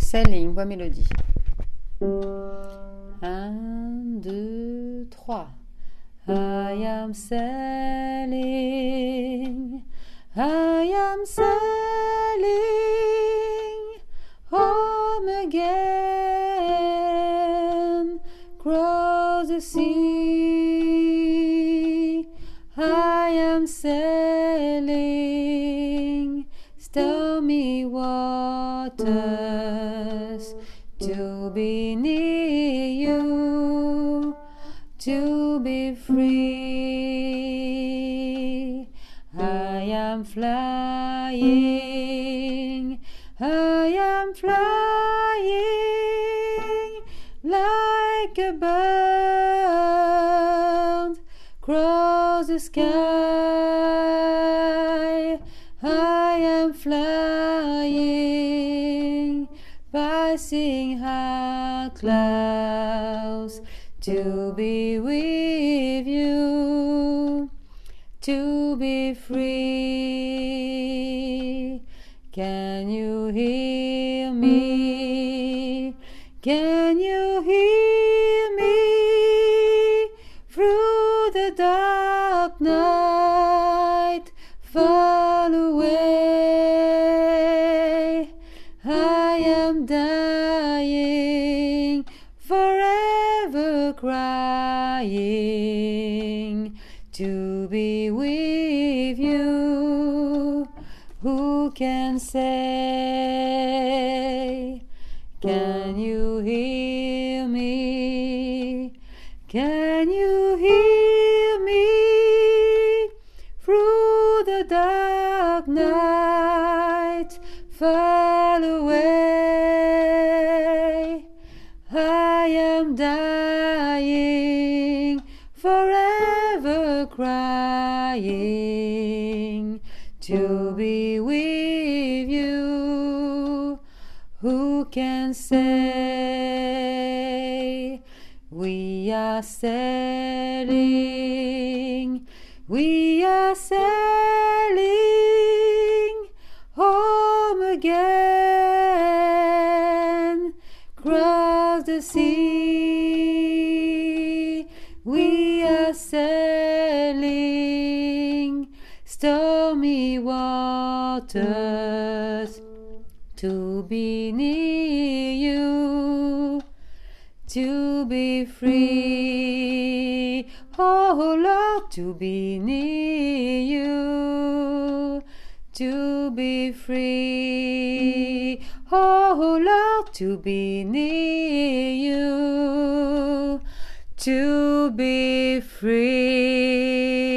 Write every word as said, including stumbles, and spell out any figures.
Sailing, voix mélodie. Un, deux, trois. I am sailing, I am sailing home again, across the sea. I am sailing stormy waters to be near you, to be free. I am flying, I am flying like a bird across the sky. I am flying, passing high clouds to be with you, to be free. Can you hear me? Can you hear me through the dark night? Far away, I am dying, forever crying to be with you. Who can say? Can you hear me? Can you hear me through the dark night? Far away, I am dying, forever crying to be with you. Who can say? We are sailing, we are sailing home again, across the sea. We are sailing stormy waters to be near you, to be free. Oh Lord, to be near you, to be free. Oh Lord, to be near you, to be free.